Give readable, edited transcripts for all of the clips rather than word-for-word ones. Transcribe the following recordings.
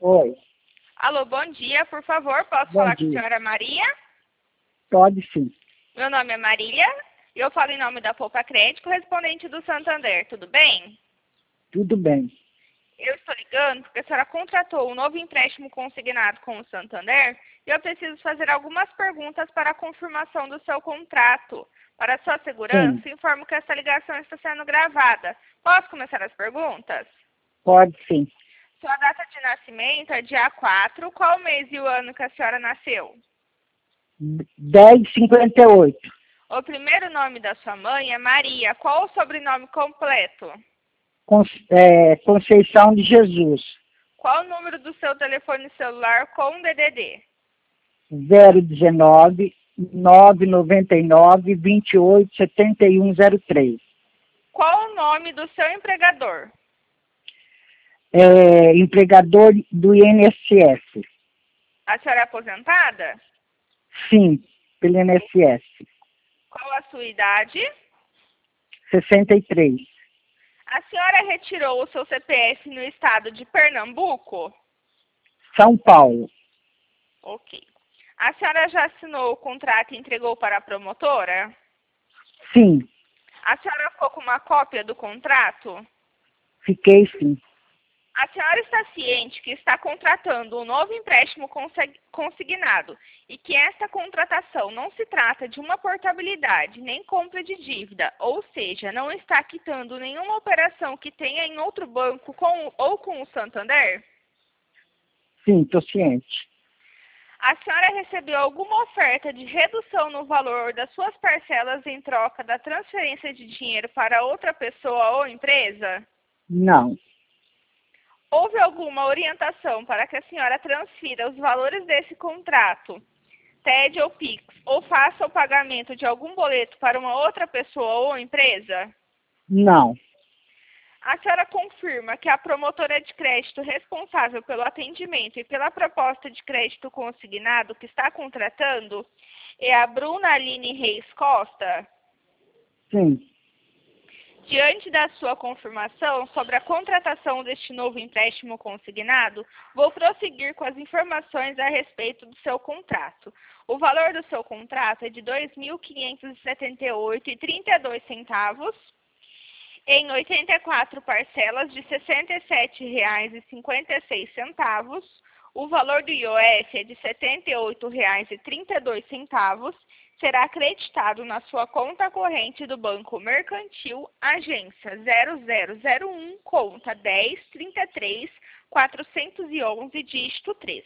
Oi, Alô, bom dia. Por favor, posso bom falar com a dia. senhora Maria? Pode sim. Meu nome é Marília e eu falo em nome da Poupa Crédito, correspondente do Santander. Tudo bem? Tudo bem. Eu estou ligando porque a senhora contratou um novo empréstimo consignado com o Santander e eu preciso fazer algumas perguntas para a confirmação do seu contrato. Para sua Sim, segurança, informo que essa ligação está sendo gravada. Posso começar as perguntas? pode sim. Sua data de nascimento é dia 4. Qual mês e o ano que a senhora nasceu? 10,58. O primeiro nome da sua mãe é Maria. Qual o sobrenome completo? Conceição de Jesus. Qual o número do seu telefone celular com DDD? 019 999 28 7103. Qual o nome do seu empregador? Empregador do INSS. A senhora é aposentada? Sim, pelo INSS. Qual a sua idade? 63. A senhora retirou o seu CPF no estado de Pernambuco? São Paulo. Ok. A senhora já assinou o contrato e entregou para a promotora? Sim, A senhora ficou com uma cópia do contrato? fiquei sim. A senhora está ciente que está contratando um novo empréstimo consignado e que esta contratação não se trata de uma portabilidade nem compra de dívida, ou seja, não está quitando nenhuma operação que tenha em outro banco ou com o Santander? Sim, estou ciente. A senhora recebeu alguma oferta de redução no valor das suas parcelas em troca da transferência de dinheiro para outra pessoa ou empresa? Não, Houve alguma orientação para que a senhora transfira os valores desse contrato, TED ou PIX, ou faça o pagamento de algum boleto para uma outra pessoa ou empresa? não, A senhora confirma que a promotora de crédito responsável pelo atendimento e pela proposta de crédito consignado que está contratando é a Bruna Aline Reis Costa? sim. Diante da sua confirmação sobre a contratação deste novo empréstimo consignado, vou prosseguir com as informações a respeito do seu contrato. O valor do seu contrato é de R$ 2.578,32 em 84 parcelas de R$ 67,56. O valor do IOF é de R$ 78,32. Será acreditado na sua conta corrente do Banco Mercantil, agência 0001, conta 10.33.411, dígito 3.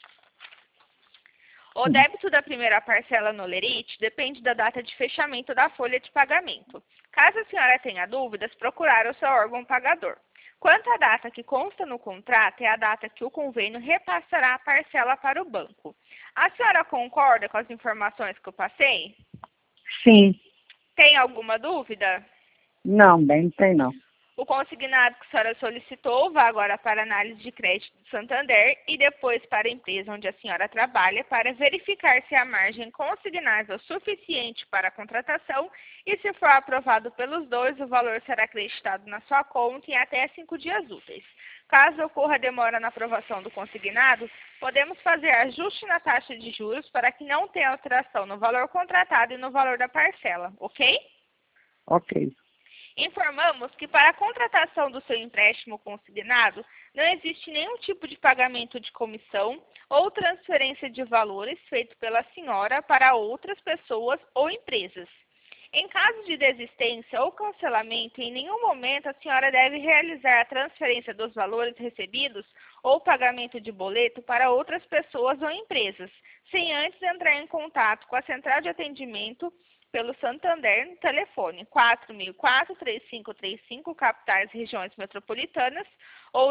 O Sim. débito da primeira parcela no Lerite depende da data de fechamento da folha de pagamento. Caso a senhora tenha dúvidas, procurar o seu órgão pagador. Quanto à data que consta no contrato, é a data que o convênio repassará a parcela para o banco. A senhora concorda com as informações que eu passei? Sim. Tem alguma dúvida? Não, bem, não tem não. O consignado que a senhora solicitou vai agora para a análise de crédito do Santander e depois para a empresa onde a senhora trabalha para verificar se a margem consignável é suficiente para a contratação e, se for aprovado pelos dois, o valor será acreditado na sua conta em até 5 dias úteis. Caso ocorra demora na aprovação do consignado, podemos fazer ajuste na taxa de juros para que não tenha alteração no valor contratado e no valor da parcela, ok? Ok. Informamos que para a contratação do seu empréstimo consignado, não existe nenhum tipo de pagamento de comissão ou transferência de valores feito pela senhora para outras pessoas ou empresas. Em caso de desistência ou cancelamento, em nenhum momento a senhora deve realizar a transferência dos valores recebidos ou pagamento de boleto para outras pessoas ou empresas, sem antes entrar em contato com a central de atendimento pelo Santander no telefone 4004-3535, capitais e regiões metropolitanas, ou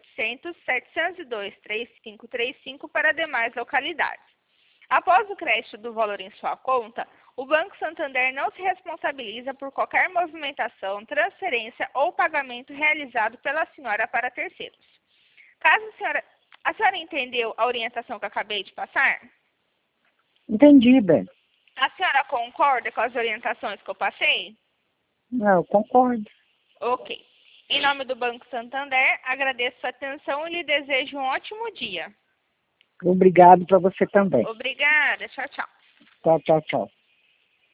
0800-702-3535 para demais localidades. Após o crédito do valor em sua conta, o Banco Santander não se responsabiliza por qualquer movimentação, transferência ou pagamento realizado pela senhora para terceiros. Caso a senhora entendeu a orientação que eu acabei de passar? Entendi, bem. A senhora concorda com as orientações que eu passei? Não, eu concordo. Ok. Em nome do Banco Santander, agradeço a atenção e lhe desejo um ótimo dia. Obrigado para você também. Obrigada. Tchau, tchau. Tchau, tchau, tchau.